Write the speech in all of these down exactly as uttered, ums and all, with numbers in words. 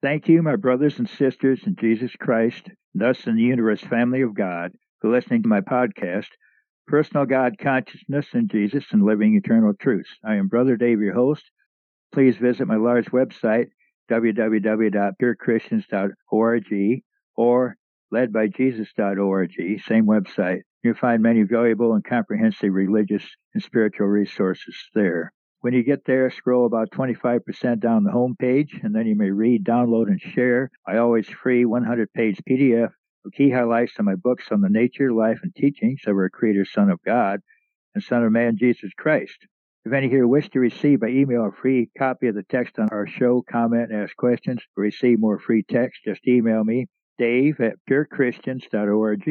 Thank you, my brothers and sisters in Jesus Christ, and us in the universe family of God, for listening to my podcast, Personal God Consciousness in Jesus and Living Eternal Truths. I am Brother Dave, your host. Please visit my large website, w w w dot pure christians dot org or led by jesus dot org, same website. You'll find many valuable and comprehensive religious and spiritual resources there. When you get there, scroll about twenty-five percent down the home page, and then you may read, download, and share my always free one hundred page P D F of key highlights of my books on the nature, life, and teachings of our Creator, Son of God, and Son of Man, Jesus Christ. If any here wish to receive by email a free copy of the text on our show, comment, ask questions, or receive more free text, just email me, Dave at pure christians dot org.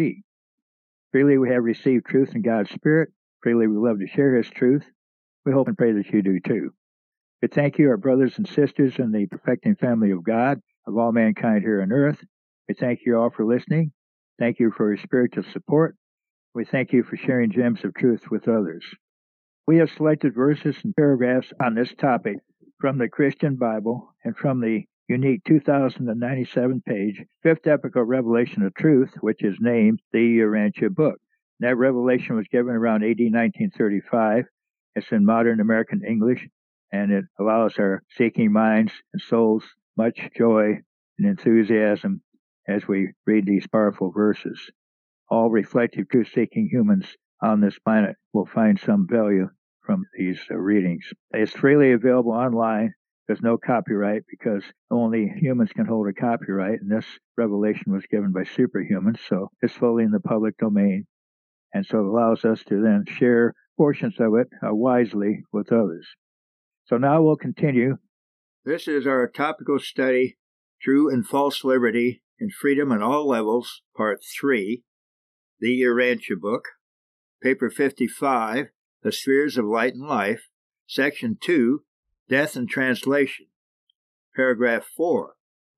Freely we have received truth in God's Spirit. Freely we love to share His truth. We hope and pray that you do too. We thank you, our brothers and sisters in the perfecting family of God, of all mankind here on earth. We thank you all for listening. Thank you for your spiritual support. We thank you for sharing gems of truth with others. We have selected verses and paragraphs on this topic from the Christian Bible and from the unique two thousand ninety-seven page Fifth Epical Revelation of Truth, which is named the Urantia Book. That revelation was given around A D nineteen thirty-five. It's in modern American English, and it allows our seeking minds and souls much joy and enthusiasm as we read these powerful verses. All reflective, truth-seeking humans on this planet will find some value from these uh, readings. It's freely available online. There's no copyright because only humans can hold a copyright, and this revelation was given by superhumans, so it's fully in the public domain. And so it allows us to then share portions of it uh, wisely with others. So now we'll continue. This is our topical study, True and False Liberty and Freedom on All Levels, Part three, the Urantia Book, Paper fifty-five, The Spheres of Light and Life, Section two, Death and Translation, Paragraph four.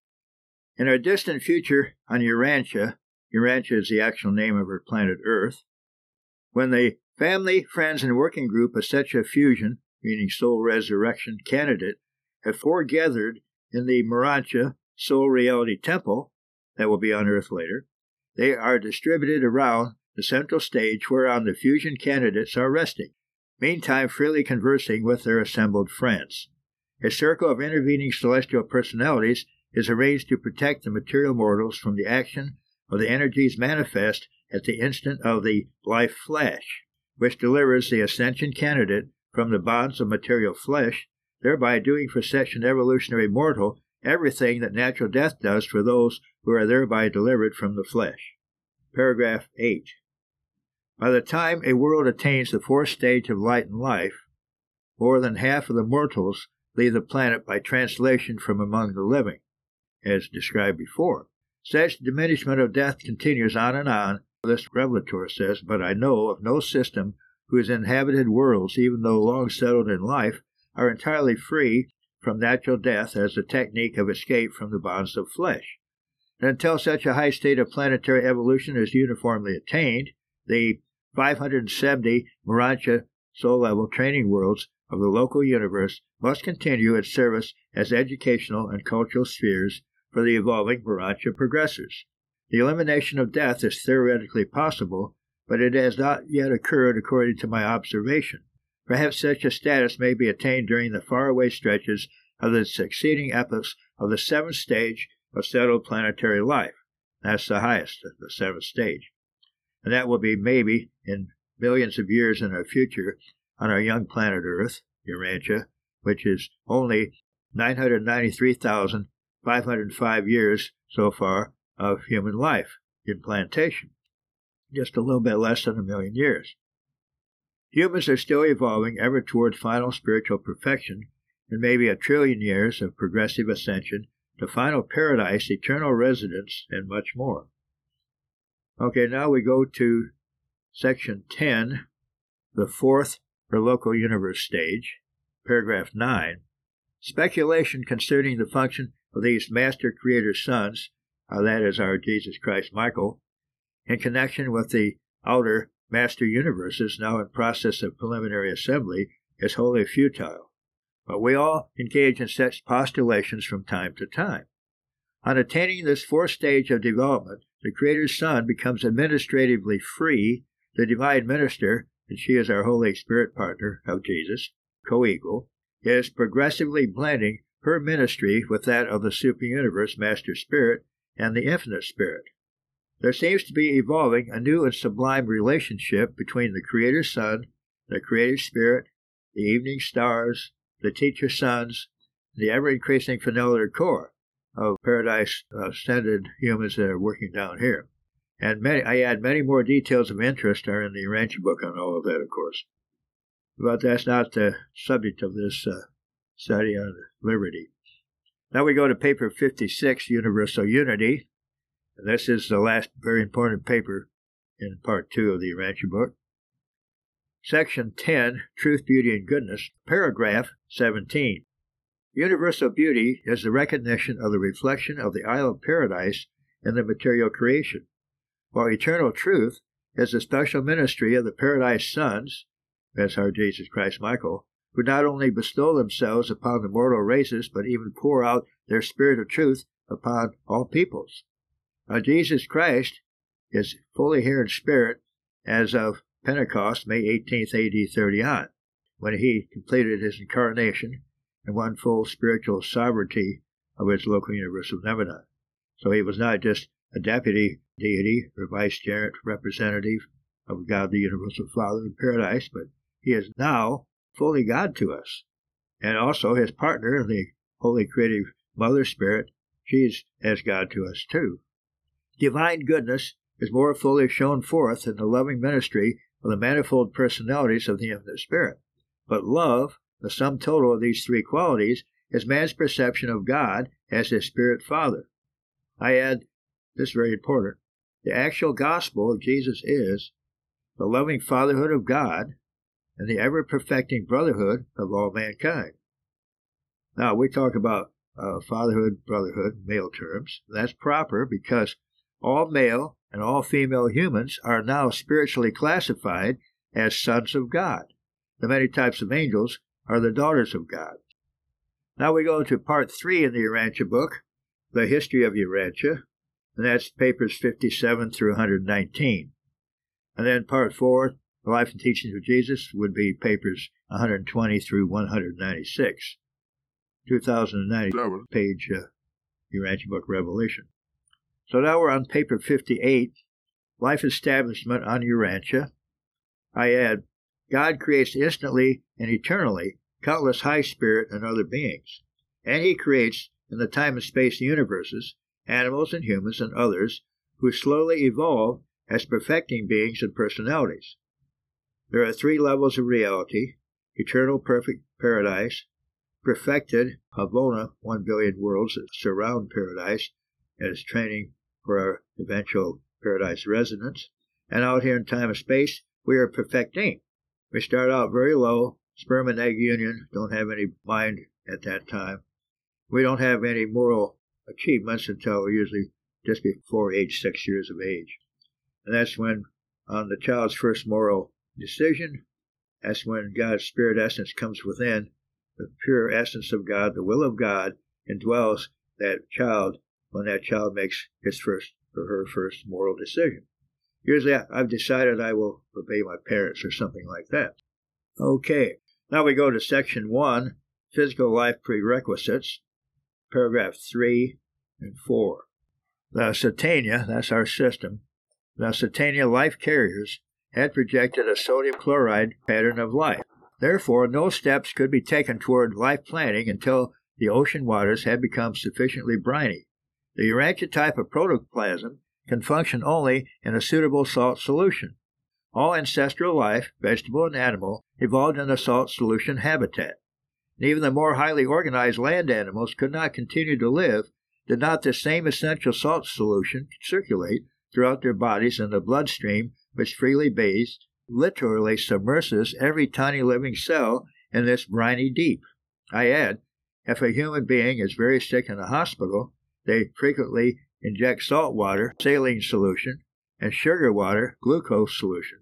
In our distant future on Urantia, Urantia is the actual name of our planet Earth, when the family, friends, and working group of such a fusion, meaning soul resurrection candidate, have foregathered in the Morantia Soul Reality Temple, that will be on Earth later, they are distributed around the central stage whereon the fusion candidates are resting, meantime freely conversing with their assembled friends. A circle of intervening celestial personalities is arranged to protect the material mortals from the action of the energies manifest at the instant of the life flash, which delivers the ascension candidate from the bonds of material flesh, thereby doing for such an evolutionary mortal everything that natural death does for those who are thereby delivered from the flesh. Paragraph eight. By the time a world attains the fourth stage of light and life, more than half of the mortals leave the planet by translation from among the living, as described before. Such diminishment of death continues on and on, this revelator says, but I know of no system whose inhabited worlds, even though long settled in life, are entirely free from natural death as a technique of escape from the bonds of flesh. And until such a high state of planetary evolution is uniformly attained, the five hundred seventy Morantia soul-level training worlds of the local universe must continue its service as educational and cultural spheres for the evolving Morantia progressors. The elimination of death is theoretically possible, but it has not yet occurred according to my observation. Perhaps such a status may be attained during the faraway stretches of the succeeding epochs of the seventh stage of settled planetary life. That's the highest, the seventh stage. And that will be maybe in millions of years in our future on our young planet Earth, Urantia, which is only nine hundred ninety-three thousand five hundred five years so far of human life implantation. Just a little bit less than a million years. Humans are still evolving ever toward final spiritual perfection and maybe a trillion years of progressive ascension to final paradise, eternal residence, and much more. Okay, now we go to Section ten, the fourth or local universe stage, paragraph nine. Speculation concerning the function of these master creator sons, uh, that is our Jesus Christ Michael, in connection with the outer master universes now in process of preliminary assembly, is wholly futile. But we all engage in such postulations from time to time. On attaining this fourth stage of development, the Creator's Son becomes administratively free. The divine minister, and she is our Holy Spirit partner of Jesus, co-equal, is progressively blending her ministry with that of the super-universe Master Spirit and the Infinite Spirit. There seems to be evolving a new and sublime relationship between the Creator's Son, the Creative Spirit, the evening stars, the teacher suns, the ever-increasing familiar core of paradise ascended humans that are working down here. And many, I add many more details of interest are in the Urantia book on all of that, of course. But that's not the subject of this uh, study on liberty. Now we go to paper fifty-six, Universal Unity. And this is the last very important paper in part two of the Urantia book. Section ten, Truth, Beauty, and Goodness, paragraph seventeen. Universal beauty is the recognition of the reflection of the Isle of Paradise in the material creation, while eternal truth is the special ministry of the Paradise Sons, that's our Jesus Christ Michael, who not only bestow themselves upon the mortal races, but even pour out their spirit of truth upon all peoples. Now, Jesus Christ is fully here in spirit as of Pentecost, May eighteenth, A D thirty on, when he completed his incarnation and won full spiritual sovereignty of his local universe of Nemenon. So he was not just a deputy deity or vicegerent representative of God the Universal Father in paradise, but he is now fully God to us. And also his partner, the Holy Creative Mother Spirit, she's as God to us too. Divine goodness is more fully shown forth in the loving ministry of the manifold personalities of the Infinite Spirit. But love, the sum total of these three qualities, is man's perception of God as his Spirit Father. I add, this is very important, the actual gospel of Jesus is the loving fatherhood of God and the ever-perfecting brotherhood of all mankind. Now, we talk about uh, fatherhood, brotherhood, male terms. That's proper because all male and all female humans are now spiritually classified as sons of God. The many types of angels are the daughters of God. Now we go to part three in the Urantia book, the history of Urantia, and that's papers fifty-seven through one hundred nineteen. And then part four, the life and teachings of Jesus, would be papers one hundred twenty through one hundred ninety-six. two thousand ninety page uh, Urantia book Revelation. So now we're on paper fifty-eight, Life Establishment on Urantia. I add, God creates instantly and eternally countless high spirit and other beings, and he creates in the time and space universes animals and humans and others who slowly evolve as perfecting beings and personalities. There are three levels of reality: eternal perfect paradise, perfected Havona, one billion worlds that surround paradise as training for our eventual paradise residence, and out here in time and space, we are perfecting. We start out very low, sperm and egg union, don't have any mind at that time. We don't have any moral achievements until usually just before age six years of age. And that's when, on the child's first moral decision, that's when God's spirit essence comes within, the pure essence of God, the will of God, indwells that child when that child makes his first or her first moral decision. Usually I've decided I will obey my parents or something like that. Okay, now we go to section one, physical life prerequisites, paragraph three and four. The Satania, that's our system, the Satania life carriers had projected a sodium chloride pattern of life. Therefore, no steps could be taken toward life planning until the ocean waters had become sufficiently briny. The Urantia type of protoplasm can function only in a suitable salt solution. All ancestral life, vegetable and animal, evolved in a salt solution habitat. And even the more highly organized land animals could not continue to live did not this same essential salt solution circulate throughout their bodies in the bloodstream which freely bathes, literally submerses every tiny living cell in this briny deep. I add, if a human being is very sick in a hospital, they frequently inject salt water, saline solution, and sugar water, glucose solution,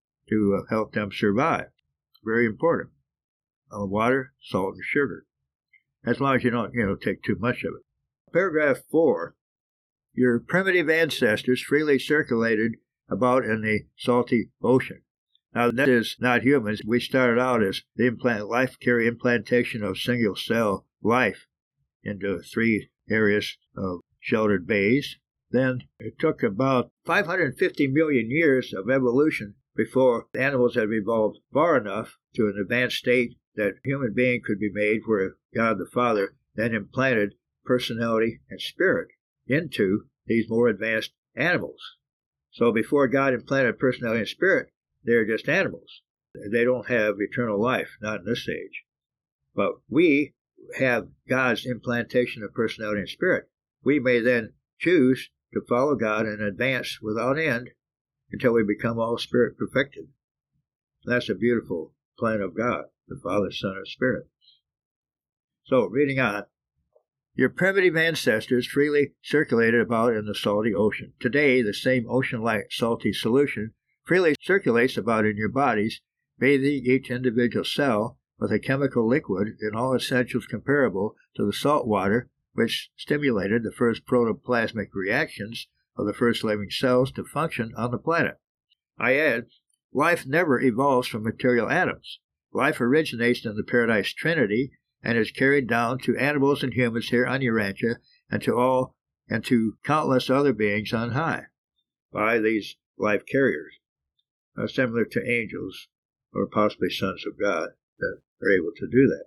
to uh, help them survive. Very important. Uh, water, salt, and sugar. As long as you don't, you know, take too much of it. Paragraph four. Your primitive ancestors freely circulated about in the salty ocean. Now, that is not humans. We started out as the implant, life carry implantation of single cell life into three areas of sheltered bays. Then it took about five hundred fifty million years of evolution before animals had evolved far enough to an advanced state that a human being could be made, where God the Father then implanted personality and spirit into these more advanced animals. So before God implanted personality and spirit, they're just animals. They don't have eternal life, not in this age. But we have God's implantation of personality and spirit. We may then choose to follow God and advance without end until we become all spirit perfected. That's a beautiful plan of God, the Father, Son, and Spirit. So, reading on. Your primitive ancestors freely circulated about in the salty ocean. Today, the same ocean-like salty solution freely circulates about in your bodies, bathing each individual cell with a chemical liquid in all essentials comparable to the salt water which stimulated the first protoplasmic reactions of the first living cells to function on the planet. I add, life never evolves from material atoms. Life originates in the Paradise Trinity and is carried down to animals and humans here on Urantia and to all and to countless other beings on high by these life carriers, uh, similar to angels or possibly sons of God that are able to do that.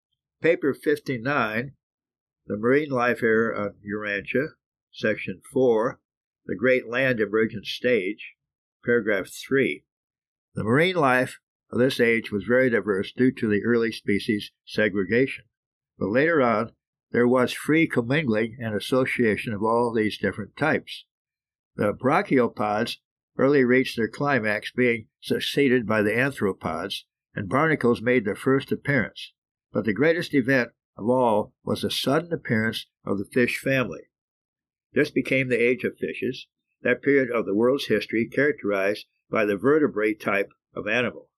Paper fifty-nine, The Marine Life Era on Urantia, Section four, The Great Land Emergence Stage, Paragraph three. The marine life of this age was very diverse due to the early species segregation, but later on there was free commingling and association of all these different types. The brachiopods early reached their climax, being succeeded by the arthropods, and barnacles made their first appearance. But the greatest event of all was the sudden appearance of the fish family. This became the age of fishes, that period of the world's history characterized by the vertebrate type of animal.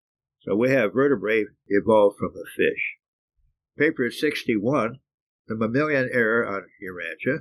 So we have vertebrae evolved from the fish. Paper sixty-one, The Mammalian Era on Urantia,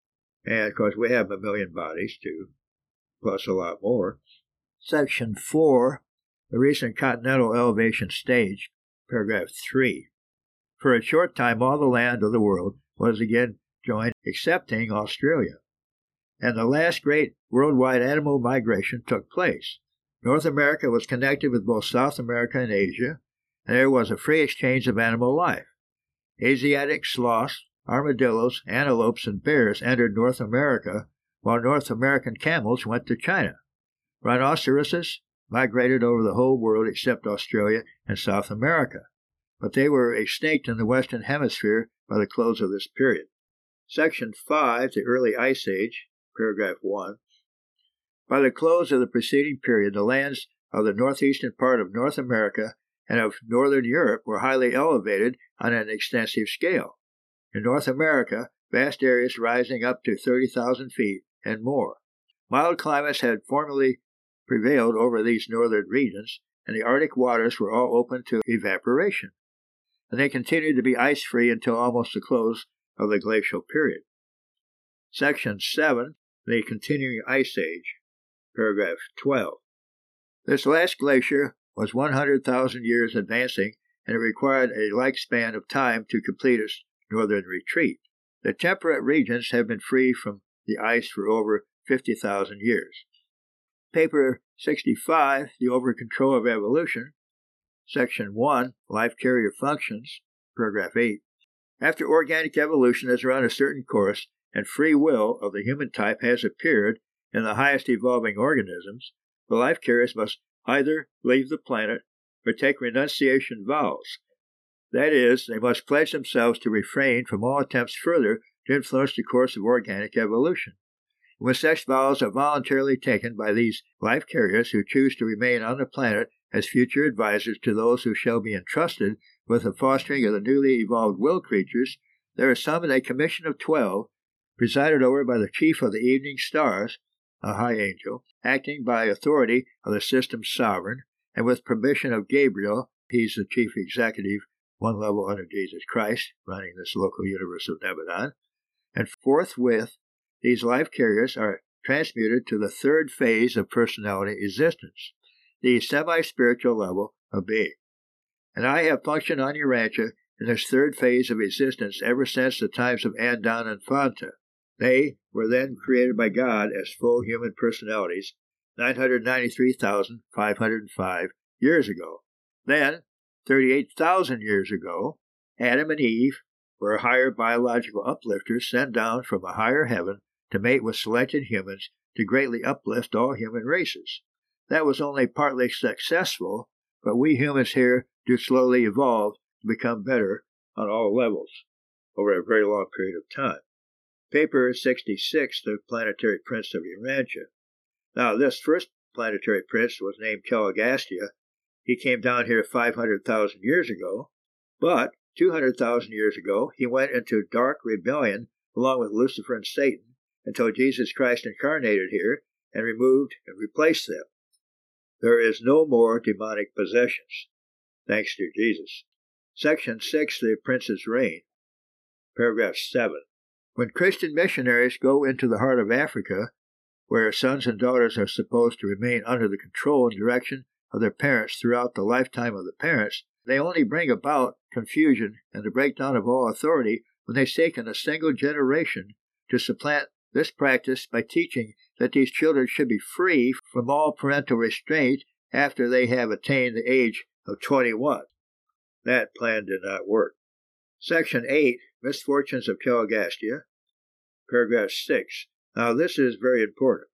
and of course we have mammalian bodies too, plus a lot more. Section four, The Recent Continental Elevation Stage, Paragraph three. For a short time all the land of the world was again joined, excepting Australia, and the last great worldwide animal migration took place. North America was connected with both South America and Asia, and there was a free exchange of animal life. Asiatic sloths, armadillos, antelopes, and bears entered North America, while North American camels went to China. Rhinoceroses migrated over the whole world except Australia and South America, but they were extinct in the Western Hemisphere by the close of this period. Section five, The Early Ice Age, Paragraph one. By the close of the preceding period, the lands of the northeastern part of North America and of northern Europe were highly elevated on an extensive scale. In North America, vast areas rising up to thirty thousand feet and more. Mild climates had formerly prevailed over these northern regions, and the Arctic waters were all open to evaporation, and they continued to be ice-free until almost the close of the glacial period. Section seven, The Continuing Ice Age, Paragraph twelve. This last glacier was one hundred thousand years advancing, and it required a like span of time to complete its northern retreat. The temperate regions have been free from the ice for over fifty thousand years. Paper sixty-five, The Over-Control of Evolution, Section one, Life Carrier Functions, Paragraph eight. After organic evolution has run a certain course and free will of the human type has appeared in the highest evolving organisms, the life carriers must either leave the planet or take renunciation vows. That is, they must pledge themselves to refrain from all attempts further to influence the course of organic evolution. When such vows are voluntarily taken by these life carriers who choose to remain on the planet as future advisors to those who shall be entrusted with the fostering of the newly evolved will creatures, there is summoned a commission of twelve, presided over by the chief of the evening stars, a high angel, acting by authority of the system's sovereign, and with permission of Gabriel, he's the chief executive, one level under Jesus Christ, running this local universe of Nebadon, And forthwith, these life carriers are transmuted to the third phase of personality existence, the semi-spiritual level of being. And I have functioned on Urantia in this third phase of existence ever since the times of Andan and Fanta. They were then created by God as full human personalities nine hundred ninety-three thousand five hundred five years ago. Then, thirty-eight thousand years ago, Adam and Eve were higher biological uplifters sent down from a higher heaven to mate with selected humans to greatly uplift all human races. That was only partly successful, but we humans here do slowly evolve to become better on all levels over a very long period of time. Paper sixty-six, the planetary prince of Urantia. Now, this first planetary prince was named Caligastia. He came down here five hundred thousand years ago, but two hundred thousand years ago, he went into dark rebellion along with Lucifer and Satan until Jesus Christ incarnated here and removed and replaced them. There is no more demonic possessions, thanks to Jesus. Section six, the Prince's Reign, paragraph seven. When Christian missionaries go into the heart of Africa, where sons and daughters are supposed to remain under the control and direction of their parents throughout the lifetime of the parents, they only bring about confusion and the breakdown of all authority when they take in a single generation to supplant this practice by teaching that these children should be free from all parental restraint after they have attained the age of twenty-one. That plan did not work. Section eight, Misfortunes of Caligastia, paragraph six. Now, this is very important.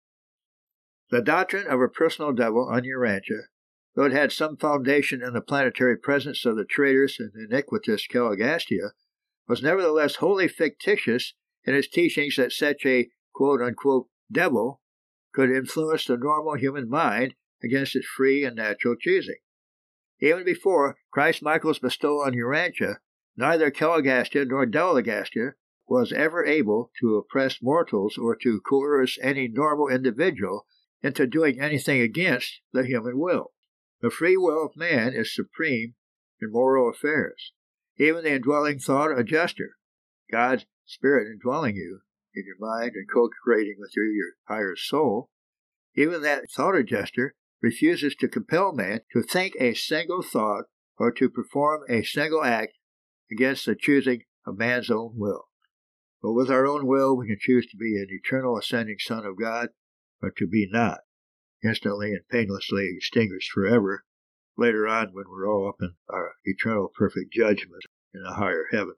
The doctrine of a personal devil on Urantia, though it had some foundation in the planetary presence of the traitorous and iniquitous Caligastia, was nevertheless wholly fictitious in its teachings that such a quote-unquote devil could influence the normal human mind against its free and natural choosing. Even before Christ Michael's bestowal on Urantia, neither Caligastia nor Delagastia was ever able to oppress mortals or to coerce any normal individual into doing anything against the human will. The free will of man is supreme in moral affairs. Even the indwelling thought adjuster, God's Spirit indwelling you in your mind and co-creating with you your higher soul, even that thought adjuster refuses to compel man to think a single thought or to perform a single act against the choosing of man's own will. But with our own will, we can choose to be an eternal ascending Son of God or to be not, instantly and painlessly extinguished forever, later on when we're all up in our eternal perfect judgment in a higher heaven.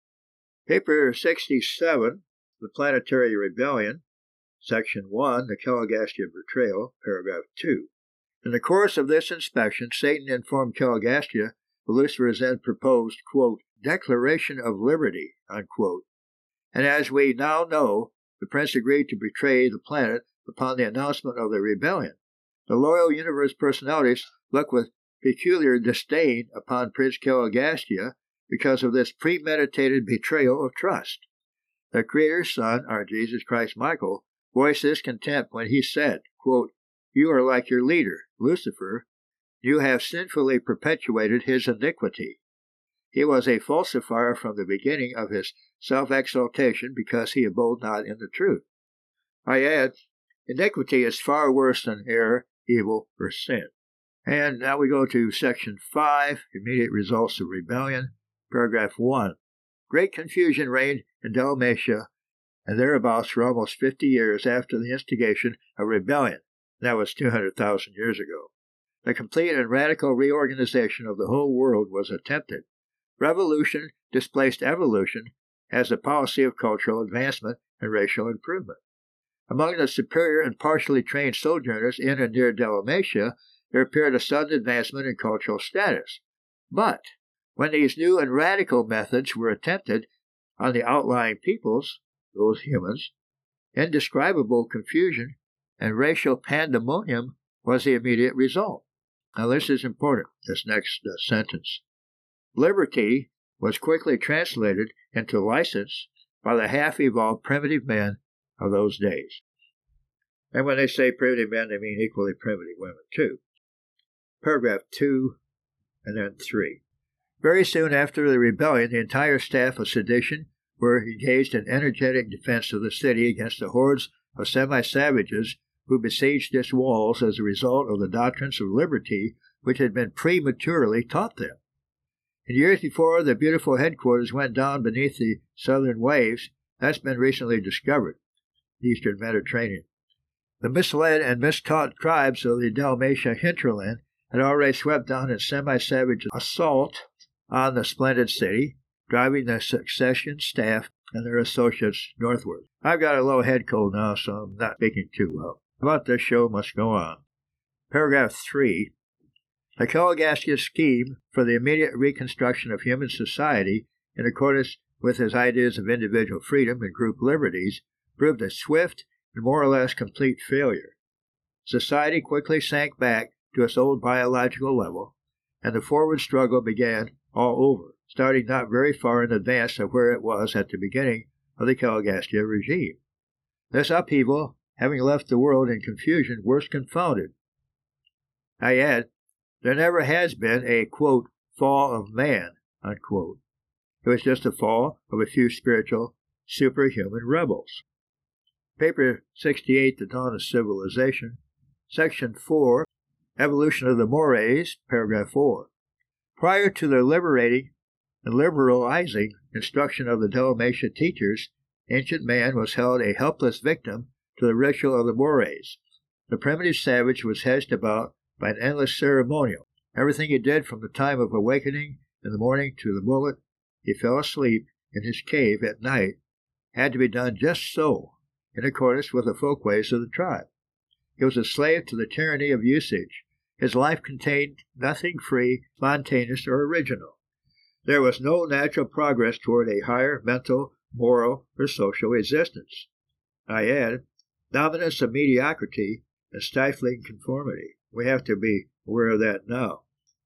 Paper sixty-seven, The Planetary Rebellion, Section one, The Caligastia Betrayal, paragraph two. In the course of this inspection, Satan informed Caligastia of Lucifer's then proposed, quote, Declaration of Liberty, unquote. And as we now know, the prince agreed to betray the planet upon the announcement of the rebellion. The loyal universe personalities look with peculiar disdain upon Prince Caligastia because of this premeditated betrayal of trust. The Creator's Son, our Jesus Christ Michael, voiced this contempt when he said, quote, You are like your leader, Lucifer. You have sinfully perpetuated his iniquity. He was a falsifier from the beginning of his self-exaltation because he abode not in the truth. I add, iniquity is far worse than error, evil, or sin. And now we go to Section five, Immediate Results of Rebellion, paragraph one. Great confusion reigned in Dalmatia and thereabouts for almost fifty years after the instigation of rebellion. That was two hundred thousand years ago. The complete and radical reorganization of the whole world was attempted. Revolution displaced evolution as a policy of cultural advancement and racial improvement. Among the superior and partially trained sojourners in and near Dalmatia, there appeared a sudden advancement in cultural status. But when these new and radical methods were attempted on the outlying peoples, those humans, indescribable confusion and racial pandemonium was the immediate result. Now this is important, this next uh, sentence. Liberty was quickly translated into license by the half-evolved primitive men of those days. And when they say primitive men, they mean equally primitive women, too. Paragraph two and then three. Very soon after the rebellion, the entire staff of sedition were engaged in energetic defense of the city against the hordes of semi-savages who besieged its walls as a result of the doctrines of liberty which had been prematurely taught them. In years before the beautiful headquarters went down beneath the southern waves, that's been recently discovered, the eastern Mediterranean. The misled and mistaught tribes of the Dalmatia hinterland had already swept down in semi-savage assault on the splendid city, driving the succession staff and their associates northward. I've got a low head cold now, so I'm not speaking too well. But this show must go on. Paragraph three. The Caligastia scheme for the immediate reconstruction of human society in accordance with his ideas of individual freedom and group liberties proved a swift and more or less complete failure. Society quickly sank back to its old biological level, and the forward struggle began all over, starting not very far in advance of where it was at the beginning of the Caligastia regime. This upheaval, having left the world in confusion, worse confounded. I add, there never has been a, quote, fall of man, unquote. It was just a fall of a few spiritual, superhuman rebels. Paper sixty-eight, The Dawn of Civilization, Section four, Evolution of the Mores, Paragraph four. Prior to the liberating and liberalizing instruction of the Dalmatia teachers, ancient man was held a helpless victim to the ritual of the Mores. The primitive savage was hedged about by an endless ceremonial. Everything he did from the time of awakening in the morning to the moment he fell asleep in his cave at night had to be done just so, in accordance with the folkways of the tribe. He was a slave to the tyranny of usage. His life contained nothing free, spontaneous, or original. There was no natural progress toward a higher mental, moral, or social existence. I add, dominance of mediocrity and stifling conformity. We have to be aware of that now.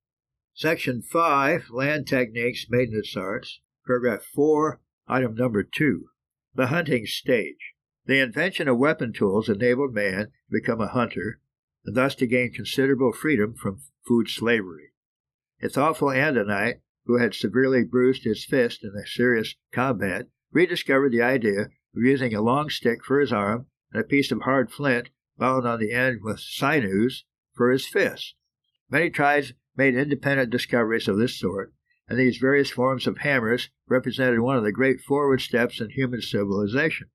Section five, Land Techniques, Maintenance Arts, Paragraph four, Item Number two, The Hunting Stage. The invention of weapon tools enabled man to become a hunter, and thus to gain considerable freedom from food slavery. A thoughtful Andonite, who had severely bruised his fist in a serious combat, rediscovered the idea of using a long stick for his arm and a piece of hard flint bound on the end with sinews for his fist. Many tribes made independent discoveries of this sort, and these various forms of hammers represented one of the great forward steps in human civilization.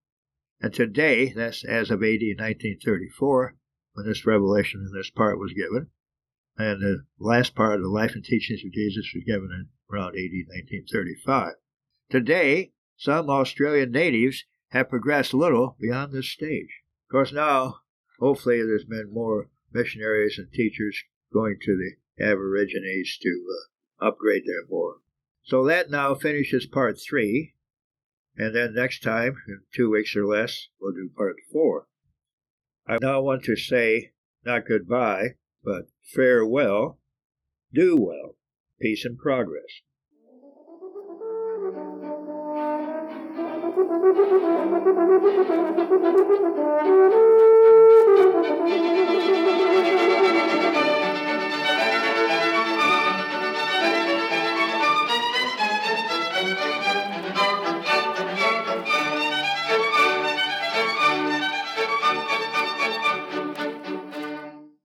And today, that's as of A D nineteen thirty-four, when this revelation in this part was given, and the last part of the life and teachings of Jesus was given in around A D nineteen thirty-five. Today, some Australian natives have progressed little beyond this stage. Of course, now, hopefully, there's been more missionaries and teachers going to the Aborigines to uh, upgrade their more. So that now finishes part three, and then next time, in two weeks or less, we'll do part four. I now want to say not goodbye, but farewell, do well, peace and progress. Thank you.